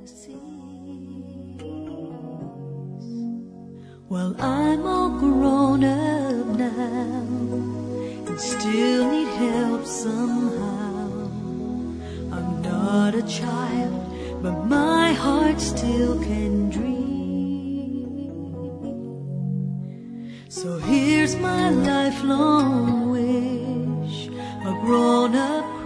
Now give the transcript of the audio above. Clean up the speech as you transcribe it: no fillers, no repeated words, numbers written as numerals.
Well, I'm all grown up now and still need help somehow. I'm not a child, but my heart still can dream. So here's my lifelong wish, a grown-up